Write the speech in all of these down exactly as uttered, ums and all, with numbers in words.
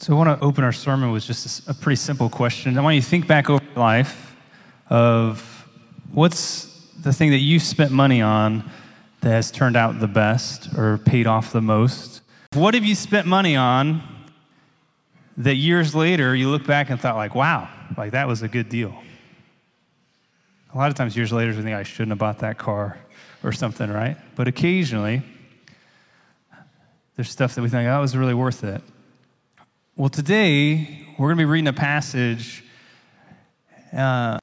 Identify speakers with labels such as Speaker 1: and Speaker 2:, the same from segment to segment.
Speaker 1: So I want to open our sermon with just a, a pretty simple question. I want you to think back over your life of what's the thing that you spent money on that has turned out the best or paid off the most. What have you spent money on that years later you look back and thought like, wow, like that was a good deal? A lot of times years later we think I shouldn't have bought that car or something, right? But occasionally there's stuff that we think, oh, that was really worth it. Well, today, we're going to be reading a passage, uh,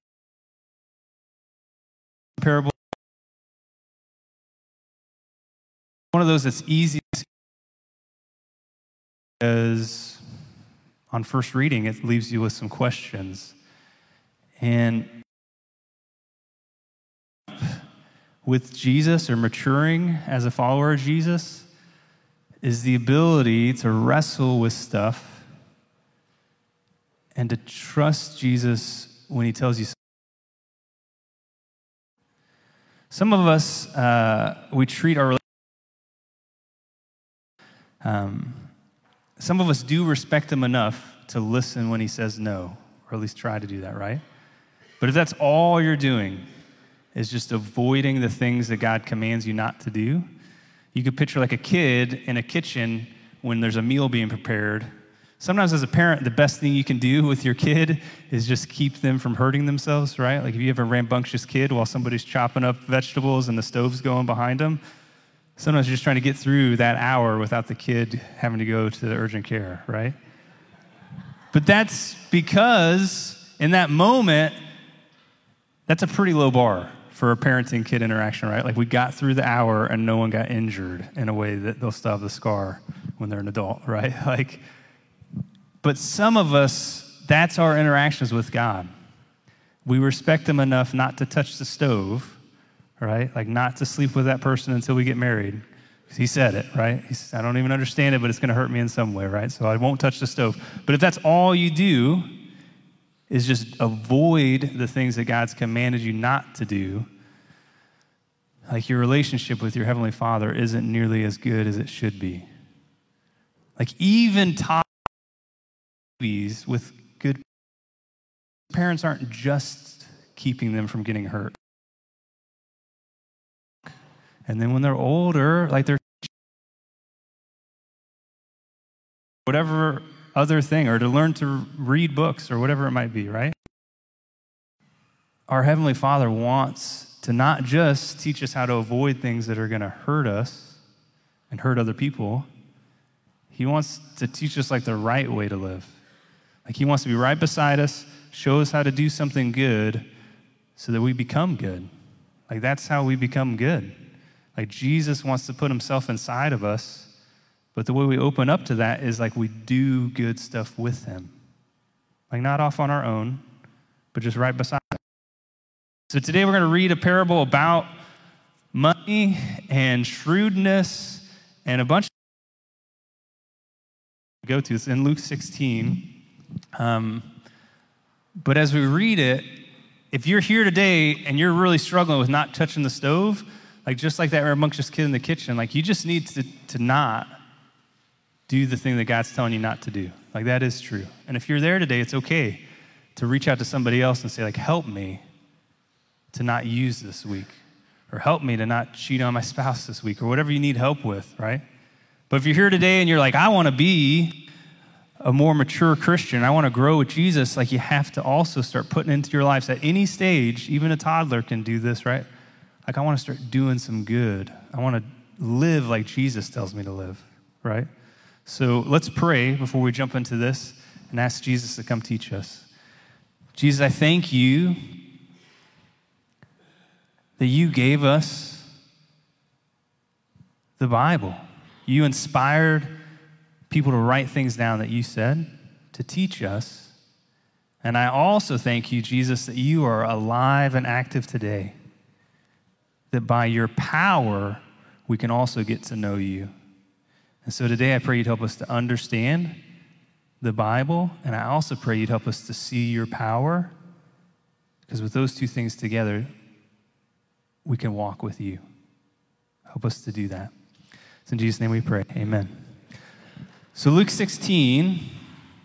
Speaker 1: parable, one of those that's easy because on first reading, it leaves you with some questions. And with Jesus, or maturing as a follower of Jesus, is the ability to wrestle with stuff and to trust Jesus when he tells you something. Some of us, uh, we treat our um, some of us do respect him enough to listen when he says no, or at least try to do that, right? But if that's all you're doing is just avoiding the things that God commands you not to do, you could picture like a kid in a kitchen when there's a meal being prepared. Sometimes as a parent, the best thing you can do with your kid is just keep them from hurting themselves, right? Like if you have a rambunctious kid while somebody's chopping up vegetables and the stove's going behind them, sometimes you're just trying to get through that hour without the kid having to go to the urgent care, right? But that's because in that moment, that's a pretty low bar for a parenting-kid interaction, right? Like we got through the hour and no one got injured in a way that they'll still have the scar when they're an adult, right? Like, but some of us, that's our interactions with God. We respect him enough not to touch the stove, right? Like not to sleep with that person until we get married. He said it, right? He said, I don't even understand it, but it's going to hurt me in some way, right? So I won't touch the stove. But if that's all you do, is just avoid the things that God's commanded you not to do, like your relationship with your Heavenly Father isn't nearly as good as it should be. Like even babies with good parents aren't just keeping them from getting hurt. And then when they're older, like they're whatever other thing, or to learn to read books or whatever it might be, right? Our Heavenly Father wants to not just teach us how to avoid things that are going to hurt us and hurt other people. He wants to teach us like the right way to live. Like he wants to be right beside us, show us how to do something good so that we become good. Like that's how we become good. Like Jesus wants to put himself inside of us, but the way we open up to that is like we do good stuff with him. Like not off on our own, but just right beside him. So today we're going to read a parable about money and shrewdness and a bunch of go to. It's in Luke sixteen. Um, but as we read it, if you're here today and you're really struggling with not touching the stove, like just like that rambunctious kid in the kitchen, like you just need to, to not do the thing that God's telling you not to do. Like that is true. And if you're there today, it's okay to reach out to somebody else and say like, help me to not use this week, or help me to not cheat on my spouse this week, or whatever you need help with, right? But if you're here today and you're like, I want to be a more mature Christian, I want to grow with Jesus, like you have to also start putting into your lives at any stage, even a toddler can do this, right? Like I want to start doing some good. I want to live like Jesus tells me to live, right? So let's pray before we jump into this and ask Jesus to come teach us. Jesus, I thank you that you gave us the Bible. You inspired people to write things down that you said, to teach us. And I also thank you, Jesus, that you are alive and active today, that by your power, we can also get to know you. And so today I pray you'd help us to understand the Bible, and I also pray you'd help us to see your power, because with those two things together, we can walk with you. Help us to do that. It's in Jesus' name we pray. Amen. So Luke sixteen,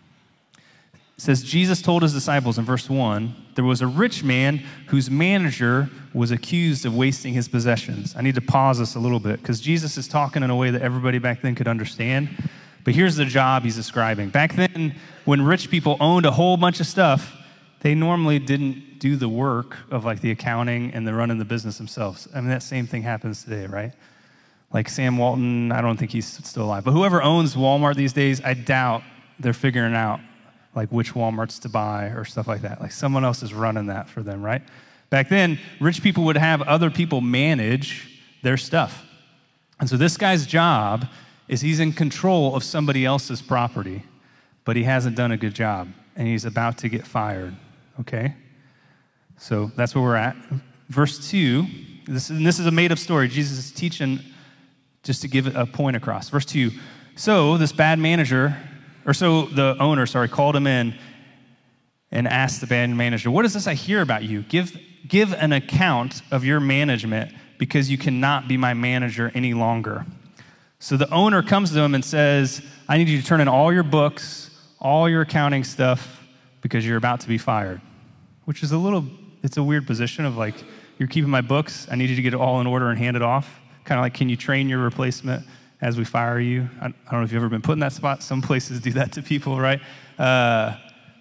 Speaker 1: It says, Jesus told his disciples in verse one, there was a rich man whose manager was accused of wasting his possessions. I need to pause this a little bit because Jesus is talking in a way that everybody back then could understand. But here's the job he's describing. Back then, when rich people owned a whole bunch of stuff, they normally didn't do the work of like the accounting and the running the business themselves. I mean, that same thing happens today, right? Like Sam Walton, I don't think he's still alive. But whoever owns Walmart these days, I doubt they're figuring out like which Walmarts to buy or stuff like that. Like someone else is running that for them, right? Back then, rich people would have other people manage their stuff. And so this guy's job is he's in control of somebody else's property, but he hasn't done a good job, and he's about to get fired, okay? So that's where we're at. Verse two, this, and this is a made-up story. Jesus is teaching just to give a point across. Verse two, so this bad manager, or so the owner, sorry, called him in and asked the bad manager, what is this I hear about you? Give, give an account of your management because you cannot be my manager any longer. So the owner comes to him and says, I need you to turn in all your books, all your accounting stuff, because you're about to be fired. Which is a little, it's a weird position of like, you're keeping my books, I need you to get it all in order and hand it off. Kind of like, can you train your replacement as we fire you? I, I don't know if you've ever been put in that spot. Some places do that to people, right? Uh,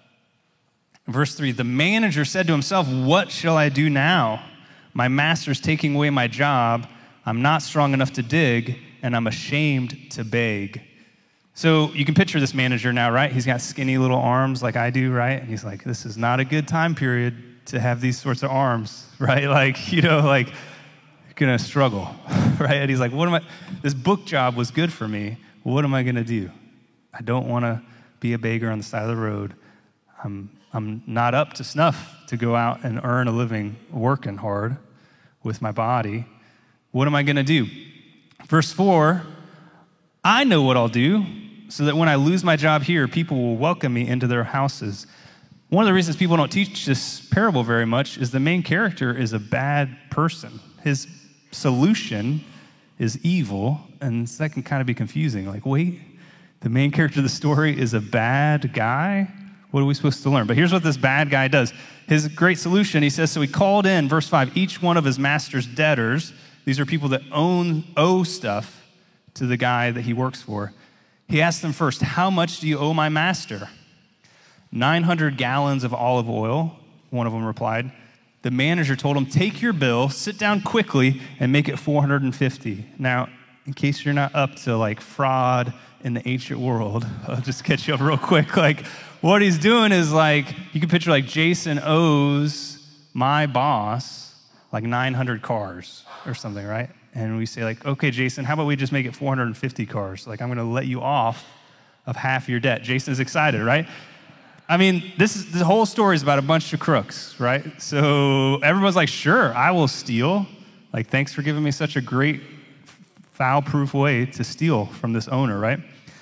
Speaker 1: verse three, the manager said to himself, what shall I do now? My master's taking away my job. I'm not strong enough to dig, and I'm ashamed to beg. So you can picture this manager now, right? He's got skinny little arms like I do, right? And he's like, this is not a good time period to have these sorts of arms, right? Like, you know, like, gonna struggle, right? And he's like, what am I, this book job was good for me. What am I gonna do? I don't wanna be a beggar on the side of the road. I'm, I'm not up to snuff to go out and earn a living working hard with my body. What am I gonna do? Verse four, I know what I'll do so that when I lose my job here, people will welcome me into their houses. One of the reasons people don't teach this parable very much is the main character is a bad person. His solution is evil, and that can kind of be confusing. Like, wait, the main character of the story is a bad guy? What are we supposed to learn? But here's what this bad guy does. His great solution, he says, so he called in, verse five, each one of his master's debtors. These are people that own, owe stuff to the guy that he works for. He asked them first, how much do you owe my master? nine hundred gallons of olive oil, one of them replied. The manager told him, take your bill, sit down quickly, and make it four hundred fifty. Now, in case you're not up to like fraud in the ancient world, I'll just catch you up real quick. Like, what he's doing is like, you can picture like Jason owes my boss like nine hundred cars or something, right? And we say like, okay, Jason, how about we just make it four hundred fifty cars? Like, I'm gonna let you off of half your debt. Jason's excited, right? I mean, this is, the whole story is about a bunch of crooks, right? So everyone's like, sure, I will steal. Like, thanks for giving me such a great foul-proof way to steal from this owner, right?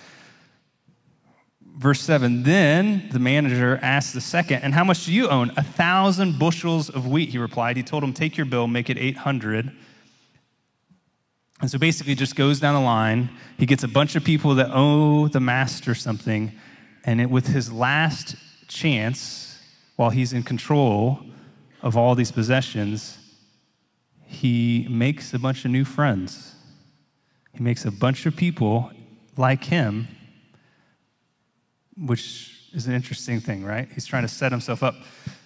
Speaker 1: Verse seven, then the manager asked the second, and how much do you own? A thousand bushels of wheat, he replied. He told him, take your bill, make it eight hundred. And so basically just goes down the line. He gets a bunch of people that owe the master something, and it, with his last chance, while he's in control of all these possessions, he makes a bunch of new friends. He makes a bunch of people like him, which is an interesting thing, right? He's trying to set himself up.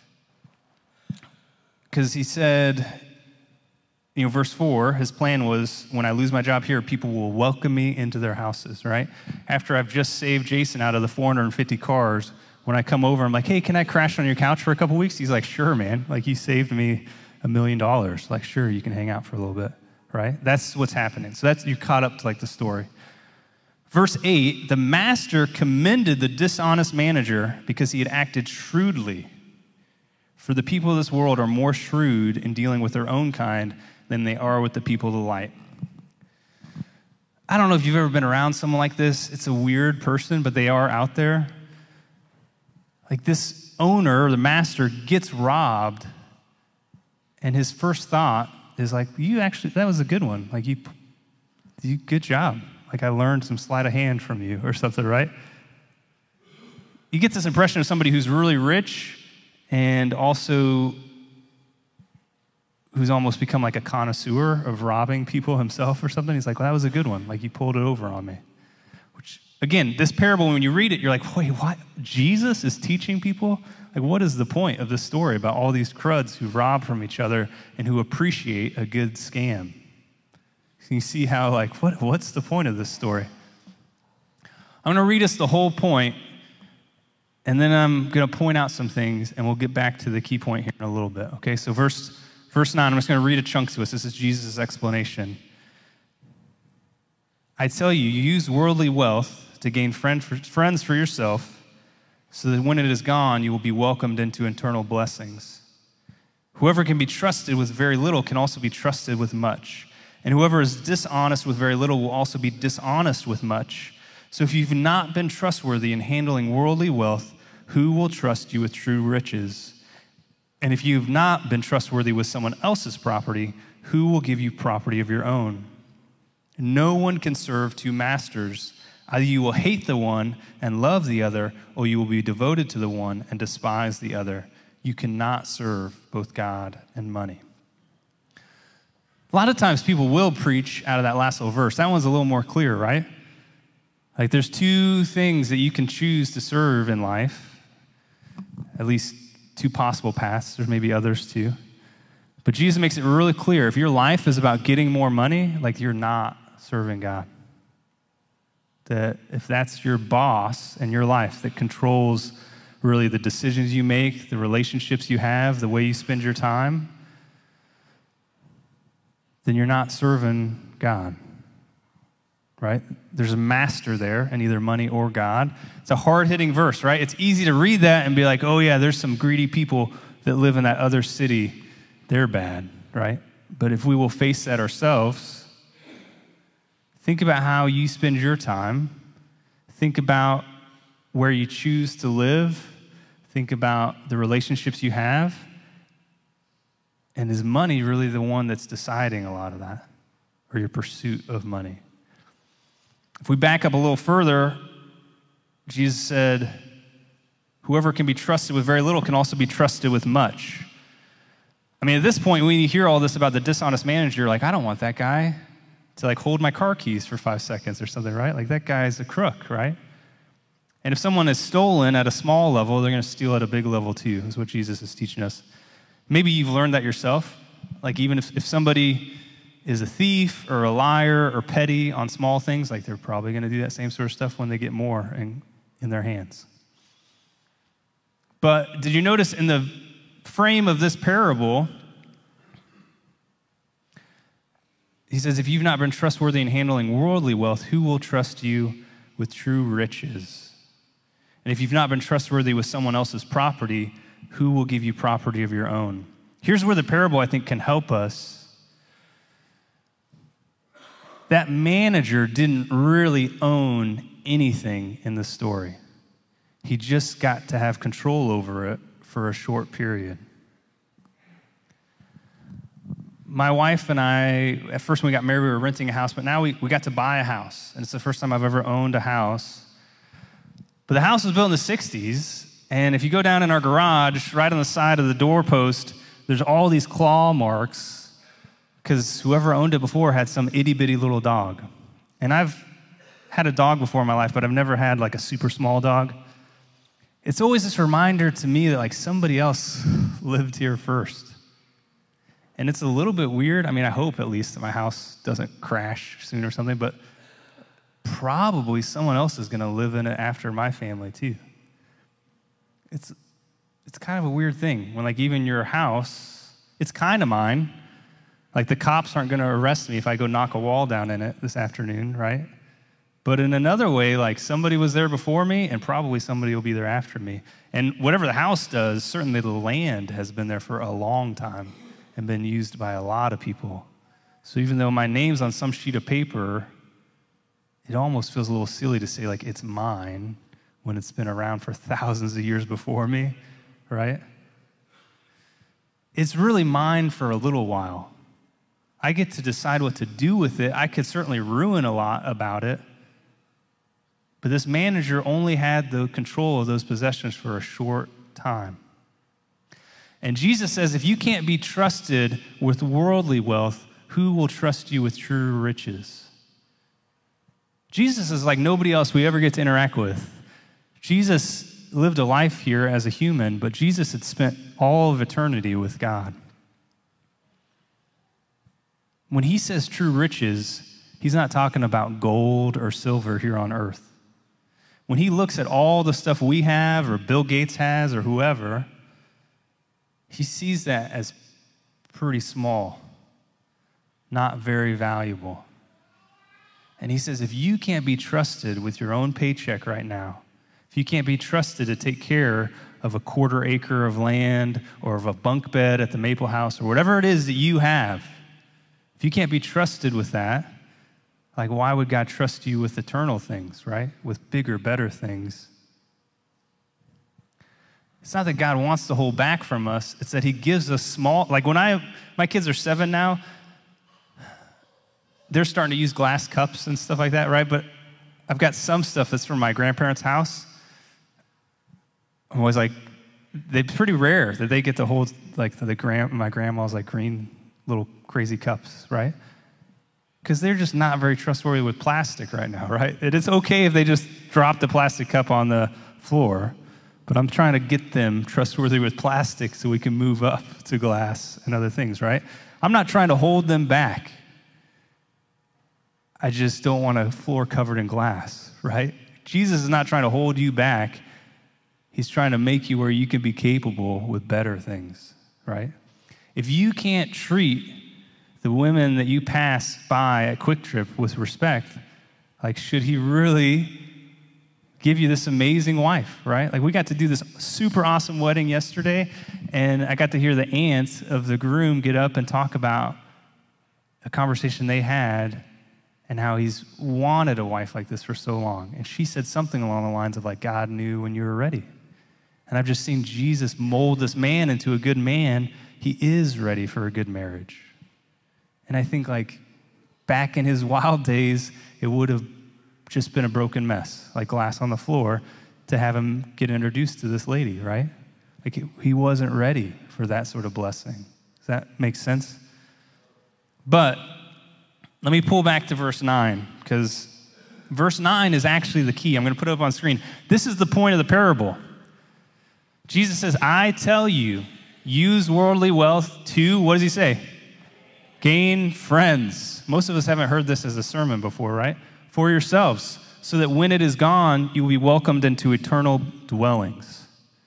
Speaker 1: Because he said, you know, verse four, his plan was, when I lose my job here, people will welcome me into their houses, right? After I've just saved Jason out of the four hundred fifty cars, when I come over, I'm like, hey, can I crash on your couch for a couple weeks? He's like, sure, man. Like, you saved me a million dollars. Like, sure, you can hang out for a little bit, right? That's what's happening. So that's, you caught up to like the story. Verse eight, the master commended the dishonest manager because he had acted shrewdly. For the people of this world are more shrewd in dealing with their own kind than they are with the people of the light. I don't know if you've ever been around someone like this. It's a weird person, but they are out there. Like, this owner, the master, gets robbed, and his first thought is like, you actually, that was a good one. Like, you, you good job. Like, I learned some sleight of hand from you or something, right? you get this impression of somebody who's really rich and also who's almost become like a connoisseur of robbing people himself or something. He's like, well, that was a good one. Like, he pulled it over on me. Which, again, this parable, when you read it, you're like, wait, what? Jesus is teaching people? Like, what is the point of this story about all these cruds who rob from each other and who appreciate a good scam? Can you see how, like, what, what's the point of this story? I'm going to read us the whole point, and then I'm going to point out some things, and we'll get back to the key point here in a little bit. Okay, so verse, verse nine, I'm just going to read a chunk to us. This is Jesus' explanation. I tell you, you use worldly wealth to gain friend for, friends for yourself, so that when it is gone, you will be welcomed into eternal blessings. Whoever can be trusted with very little can also be trusted with much. And whoever is dishonest with very little will also be dishonest with much. So if you've not been trustworthy in handling worldly wealth, who will trust you with true riches? And if you've not been trustworthy with someone else's property, who will give you property of your own? No one can serve two masters. Either you will hate the one and love the other, or you will be devoted to the one and despise the other. You cannot serve both God and money. A lot of times people will preach out of that last little verse. That one's a little more clear, right? Like, there's two things that you can choose to serve in life, at least two possible paths. There's maybe others too. But Jesus makes it really clear. If your life is about getting more money, like, you're not serving God. That if that's your boss in your life that controls really the decisions you make, the relationships you have, the way you spend your time, then you're not serving God, right? There's a master there in either money or God. It's a hard-hitting verse, right? It's easy to read that and be like, oh yeah, there's some greedy people that live in that other city. They're bad, right? But if we will face that ourselves, think about how you spend your time. Think about where you choose to live. Think about the relationships you have. And is money really the one that's deciding a lot of that, or your pursuit of money? If we back up a little further, Jesus said, whoever can be trusted with very little can also be trusted with much. I mean, at this point, when you hear all this about the dishonest manager, you're like, I don't want that guy to like hold my car keys for five seconds or something, right? Like, that guy's a crook, right? And if someone is stolen at a small level, they're going to steal at a big level too, is what Jesus is teaching us. Maybe you've learned that yourself. Like, even if, if somebody is a thief or a liar or petty on small things, like, they're probably going to do that same sort of stuff when they get more in, in their hands. But did you notice in the frame of this parable, he says, if you've not been trustworthy in handling worldly wealth, who will trust you with true riches? And if you've not been trustworthy with someone else's property, who will give you property of your own? Here's where the parable, I think, can help us. That manager didn't really own anything in the story. He just got to have control over it for a short period. My wife and I, at first when we got married, we were renting a house, but now we, we got to buy a house. And it's the first time I've ever owned a house. But the house was built in the sixties, and if you go down in our garage, right on the side of the doorpost, there's all these claw marks, because whoever owned it before had some itty-bitty little dog. And I've had a dog before in my life, but I've never had like a super small dog. It's always this reminder to me that like somebody else lived here first. And it's a little bit weird. I mean, I hope at least that my house doesn't crash soon or something, but probably someone else is going to live in it after my family too. It's it's kind of a weird thing when like even your house, it's kind of mine. Like the cops aren't going to arrest me if I go knock a wall down in it this afternoon, right? But in another way, like somebody was there before me and probably somebody will be there after me. And whatever the house does, certainly the land has been there for a long time and been used by a lot of people. So even though my name's on some sheet of paper, it almost feels a little silly to say like it's mine when it's been around for thousands of years before me, right? It's really mine for a little while. I get to decide what to do with it. I could certainly ruin a lot about it, But this manager only had the control of those possessions for a short time. And Jesus says, if you can't be trusted with worldly wealth, who will trust you with true riches? Jesus is like nobody else we ever get to interact with. Jesus lived a life here as a human, but Jesus had spent all of eternity with God. When he says true riches, he's not talking about gold or silver here on earth. When he looks at all the stuff we have or Bill Gates has or whoever, he sees that as pretty small, not very valuable. And he says, if you can't be trusted with your own paycheck right now, if you can't be trusted to take care of a quarter acre of land or of a bunk bed at the Maple House or whatever it is that you have, if you can't be trusted with that, like why would God trust you with eternal things, right? With bigger, better things? It's not that God wants to hold back from us. It's that he gives us small, like when I, my kids are seven now, they're starting to use glass cups and stuff like that, right? But I've got some stuff that's from my grandparents' house. I'm always like, they're pretty rare that they get to hold like the grand, my grandma's like green little crazy cups, right? Because they're just not very trustworthy with plastic right now, right? It is okay if they just drop the plastic cup on the floor, but I'm trying to get them trustworthy with plastic so we can move up to glass and other things, right? I'm not trying to hold them back. I just don't want a floor covered in glass, right? Jesus is not trying to hold you back. He's trying to make you where you can be capable with better things, right? If you can't treat the women that you pass by at Quick Trip with respect, like, should he really give you this amazing wife, right? Like, we got to do this super awesome wedding yesterday, and I got to hear the aunts of the groom get up and talk about a conversation they had and how he's wanted a wife like this for so long. And she said something along the lines of, like, God knew when you were ready. And I've just seen Jesus mold this man into a good man. He is ready for a good marriage. And I think, like, back in his wild days, it would have just been a broken mess, like glass on the floor, to have him get introduced to this lady, right? Like, he wasn't ready for that sort of blessing. Does that make sense? But let me pull back to verse nine, because verse nine is actually the key. I'm going to put it up on screen. This is the point of the parable. Jesus says, I tell you, use worldly wealth to, what does he say? Gain friends. Most of us haven't heard this as a sermon before, right? For yourselves, so that when it is gone, you will be welcomed into eternal dwellings.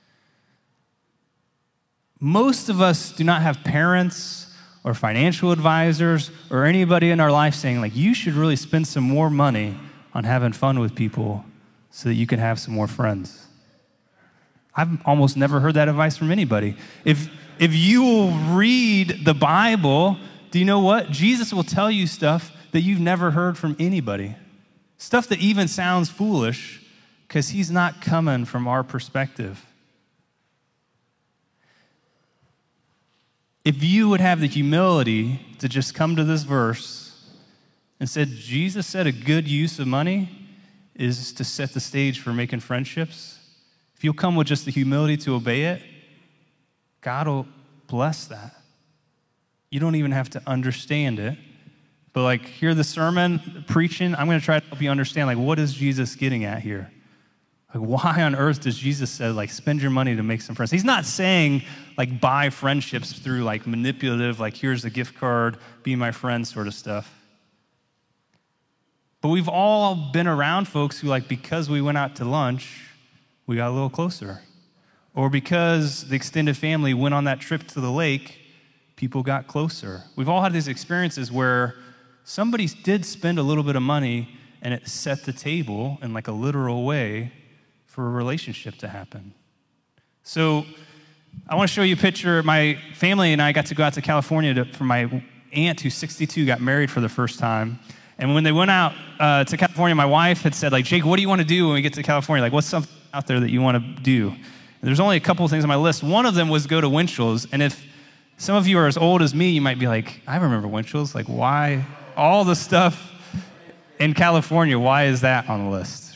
Speaker 1: Most of us do not have parents or financial advisors or anybody in our life saying, like, you should really spend some more money on having fun with people so that you can have some more friends. I've almost never heard that advice from anybody. If, if you will read the Bible, do you know what? Jesus will tell you stuff that you've never heard from anybody. Stuff that even sounds foolish because he's not coming from our perspective. If you would have the humility to just come to this verse and said, Jesus said a good use of money is to set the stage for making friendships. If you'll come with just the humility to obey it, God will bless that. You don't even have to understand it. But like, hear the sermon, preaching, I'm going to try to help you understand, like, what is Jesus getting at here? Like, why on earth does Jesus say, like, spend your money to make some friends? He's not saying, like, buy friendships through, like, manipulative, like, here's a gift card, be my friend sort of stuff. But we've all been around folks who, like, because we went out to lunch, we got a little closer. Or because the extended family went on that trip to the lake, people got closer. We've all had these experiences where somebody did spend a little bit of money and it set the table in like a literal way for a relationship to happen. So I want to show you a picture. My family and I got to go out to California to, for my aunt who's sixty-two got married for the first time. And when they went out uh, to California, my wife had said, like, Jake, what do you want to do when we get to California? Like, what's something out there that you want to do? And there's only a couple of things on my list. One of them was go to Winchell's. And if some of you are as old as me, you might be like, I remember Winchell's. Like, why? All the stuff in California, why is that on the list,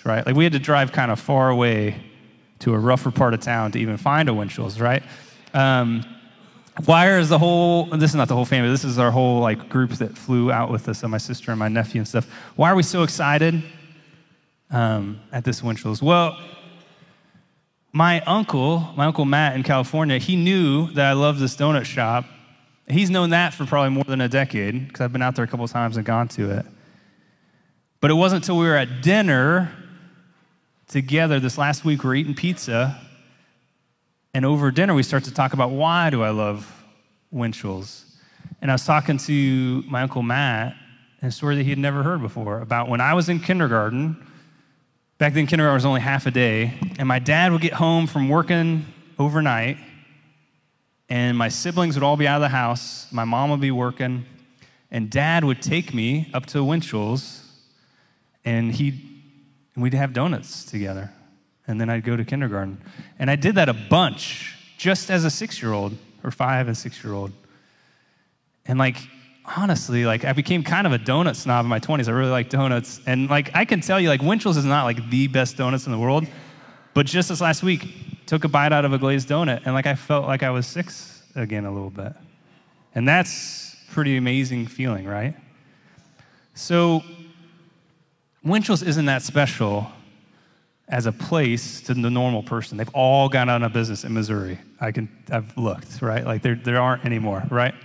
Speaker 1: right? Like we had to drive kind of far away to a rougher part of town to even find a Winchell's, right? Um, Wire is the whole, this is not the whole family, this is our whole like group that flew out with us, and my sister and my nephew and stuff. Why are we so excited um, at this Winchell's? Well, my uncle, my Uncle Matt in California, he knew that I loved this donut shop. He's known that for probably more than a decade, because I've been out there a couple of times and gone to it. But it wasn't until we were at dinner together this last week, we're eating pizza, and over dinner we start to talk about why do I love Winchell's. And I was talking to my Uncle Matt, and a story that he had never heard before, about when I was in kindergarten. Back then, kindergarten was only half a day, and my dad would get home from working overnight, and my siblings would all be out of the house, my mom would be working, and Dad would take me up to Winchell's, and he'd, and we'd have donuts together, and then I'd go to kindergarten. And I did that a bunch, just as a six-year-old, or five and six-year-old. And like, honestly, like I became kind of a donut snob in my twenties. I really like donuts. And like I can tell you, like Winchell's is not like the best donuts in the world, but just this last week, took a bite out of a glazed donut, and like I felt like I was six again a little bit. And that's a pretty amazing feeling, right? So Winchell's isn't that special as a place to the normal person. They've all gone out of business in Missouri. I can, I've looked, right? Like there, there aren't anymore, right?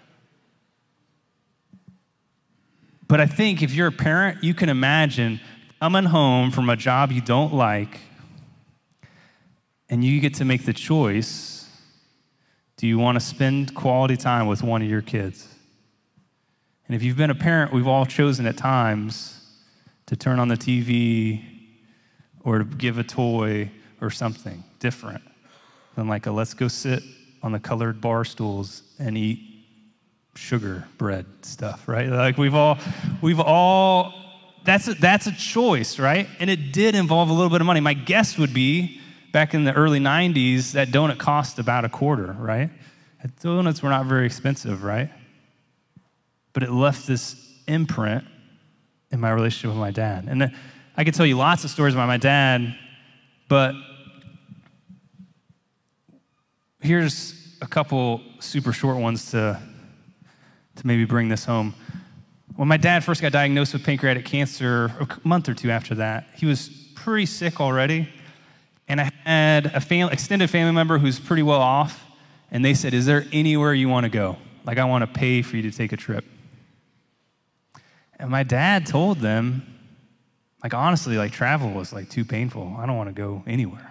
Speaker 1: But I think if you're a parent, you can imagine coming home from a job you don't like, and you get to make the choice, do you want to spend quality time with one of your kids? And if you've been a parent, we've all chosen at times to turn on the T V or to give a toy or something different than like a let's go sit on the colored bar stools and eat sugar bread stuff, right? Like we've all, we've all, that's a, that's a choice, right? And it did involve a little bit of money. My guess would be back in the early nineties, that donut cost about a quarter, right? Donuts were not very expensive, right? But it left this imprint in my relationship with my dad. And I could tell you lots of stories about my dad, but here's a couple super short ones to, to maybe bring this home. When my dad first got diagnosed with pancreatic cancer, a month or two after that, he was pretty sick already. And I had a family, extended family member who's pretty well off, and they said, is there anywhere you want to go? Like, I want to pay for you to take a trip. And my dad told them, like, honestly, like, travel was, like, too painful. I don't want to go anywhere.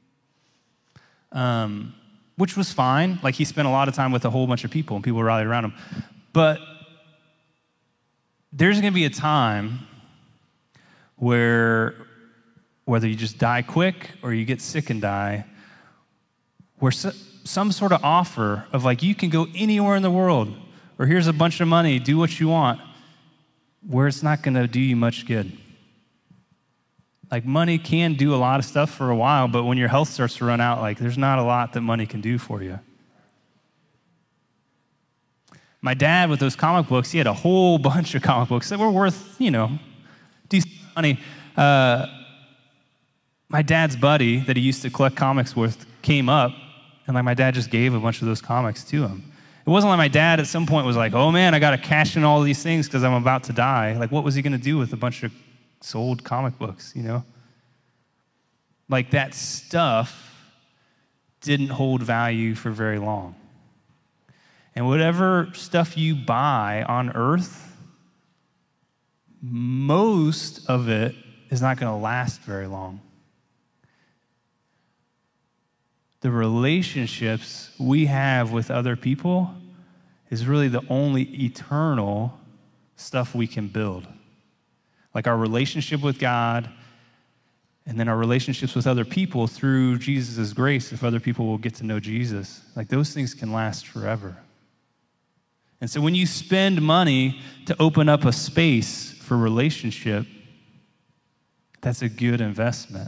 Speaker 1: Um, which was fine. Like, he spent a lot of time with a whole bunch of people, and people rallied around him. But there's going to be a time where, whether you just die quick or you get sick and die, where so, some sort of offer of, like, you can go anywhere in the world, or here's a bunch of money, do what you want, where it's not going to do you much good. Like, money can do a lot of stuff for a while, but when your health starts to run out, like, there's not a lot that money can do for you. My dad, with those comic books, he had a whole bunch of comic books that were worth, you know, decent money. Uh, my dad's buddy that he used to collect comics with came up, and like my dad just gave a bunch of those comics to him. It wasn't like my dad at some point was like, oh man, I got to cash in all these things because I'm about to die. Like, what was he going to do with a bunch of sold comic books, you know? Like, that stuff didn't hold value for very long. And whatever stuff you buy on earth, most of it is not going to last very long. The relationships we have with other people is really the only eternal stuff we can build. Like our relationship with God, and then our relationships with other people through Jesus' grace, if other people will get to know Jesus. Like, those things can last forever. And so when you spend money to open up a space for relationship, that's a good investment.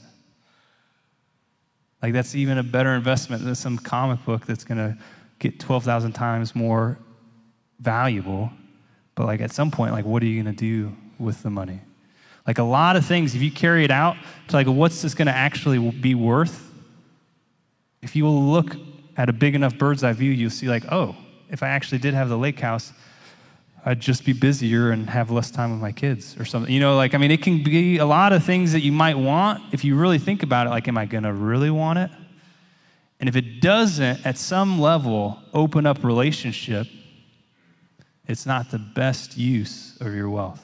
Speaker 1: Like, that's even a better investment than some comic book that's going to get twelve thousand times more valuable. But, like, at some point, like, what are you going to do with the money? Like a lot of things, if you carry it out to like, what's this going to actually be worth? If you will look at a big enough bird's eye view, you'll see like, oh, if I actually did have the lake house, I'd just be busier and have less time with my kids or something. You know, like, I mean, it can be a lot of things that you might want if you really think about it, like, am I going to really want it? And if it doesn't, at some level, open up relationship, it's not the best use of your wealth.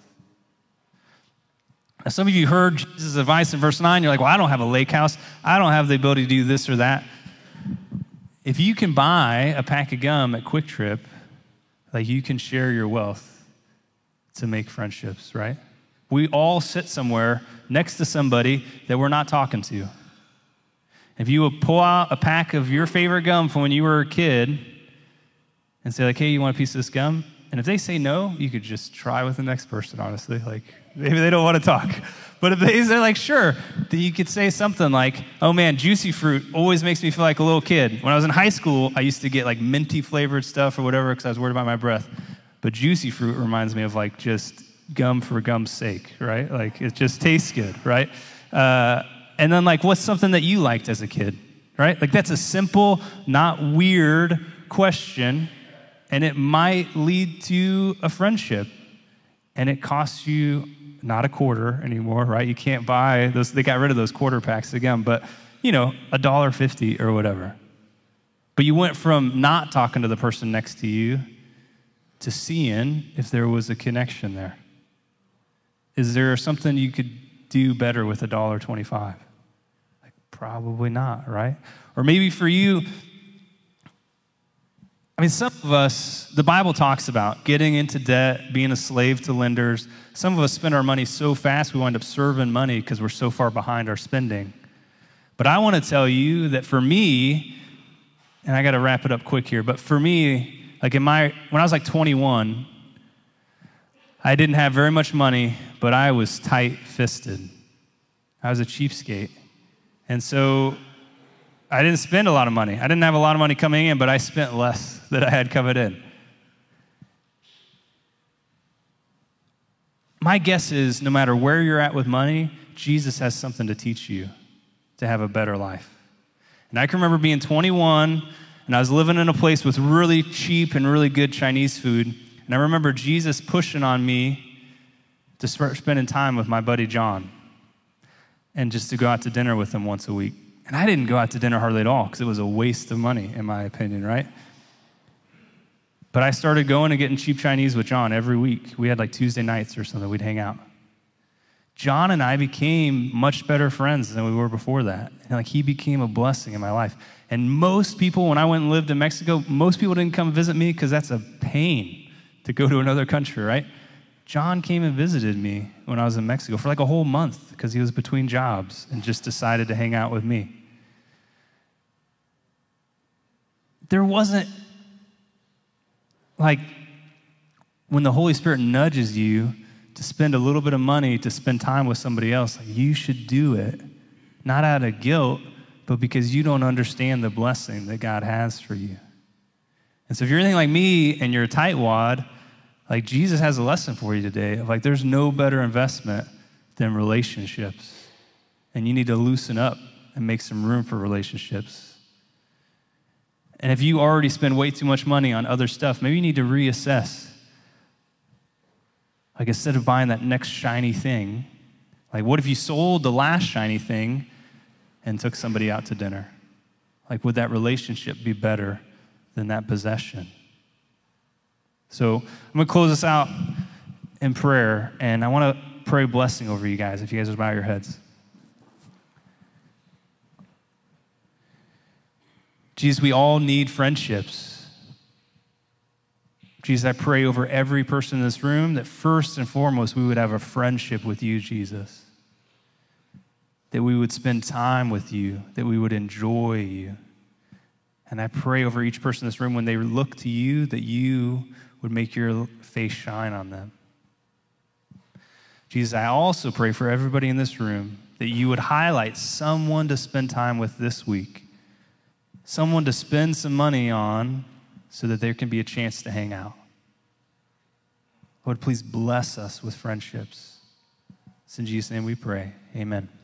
Speaker 1: Now, some of you heard Jesus' advice in verse nine. You're like, well, I don't have a lake house. I don't have the ability to do this or that. If you can buy a pack of gum at Quick Trip, like you can share your wealth to make friendships, right? We all sit somewhere next to somebody that we're not talking to. If you would pull out a pack of your favorite gum from when you were a kid and say like, hey, you want a piece of this gum? And if they say no, you could just try with the next person, honestly. Like, maybe they don't want to talk. But if they say like, sure, then you could say something like, oh man, juicy fruit always makes me feel like a little kid. When I was in high school, I used to get like minty flavored stuff or whatever because I was worried about my breath. But juicy fruit reminds me of like just gum for gum's sake, right? Like it just tastes good, right? Uh, and then like, what's something that you liked as a kid, right? Like that's a simple, not weird question. And it might lead to a friendship. And it costs you not a quarter anymore, right? You can't buy those. They got rid of those quarter packs again, but you know, a dollar fifty or whatever. But you went from not talking to the person next to you to seeing if there was a connection there. Is there something you could do better with a dollar twenty-five? Like probably not, right? Or maybe for you, I mean, some of us, the Bible talks about getting into debt, being a slave to lenders. Some of us spend our money so fast, we wind up serving money because we're so far behind our spending. But I want to tell you that for me, and I got to wrap it up quick here, but for me, like in my, when I was like twenty-one, I didn't have very much money, but I was tight-fisted. I was a cheapskate. And so I didn't spend a lot of money. I didn't have a lot of money coming in, but I spent less than I had coming in. My guess is no matter where you're at with money, Jesus has something to teach you to have a better life. And I can remember being twenty-one, and I was living in a place with really cheap and really good Chinese food. And I remember Jesus pushing on me to start spending time with my buddy John and just to go out to dinner with him once a week. And I didn't go out to dinner hardly at all because it was a waste of money, in my opinion, right? But I started going and getting cheap Chinese with John every week. We had like Tuesday nights or something. We'd hang out. John and I became much better friends than we were before that. And like he became a blessing in my life. And most people, when I went and lived in Mexico, most people didn't come visit me because that's a pain to go to another country, right? John came and visited me when I was in Mexico for like a whole month because he was between jobs and just decided to hang out with me. There wasn't like when the Holy Spirit nudges you to spend a little bit of money to spend time with somebody else, like you should do it, not out of guilt, but because you don't understand the blessing that God has for you. And so if you're anything like me and you're a tightwad, like Jesus has a lesson for you today of like there's no better investment than relationships. And you need to loosen up and make some room for relationships. And if you already spend way too much money on other stuff, maybe you need to reassess. Like instead of buying that next shiny thing, like what if you sold the last shiny thing and took somebody out to dinner? Like would that relationship be better than that possession? So I'm going to close this out in prayer, and I want to pray blessing over you guys, if you guys would bow your heads. Jesus, we all need friendships. Jesus, I pray over every person in this room that first and foremost we would have a friendship with you, Jesus. That we would spend time with you, that we would enjoy you. And I pray over each person in this room when they look to you, that you would make your face shine on them. Jesus, I also pray for everybody in this room that you would highlight someone to spend time with this week, someone to spend some money on so that there can be a chance to hang out. Lord, please bless us with friendships It's in Jesus' name we pray. Amen.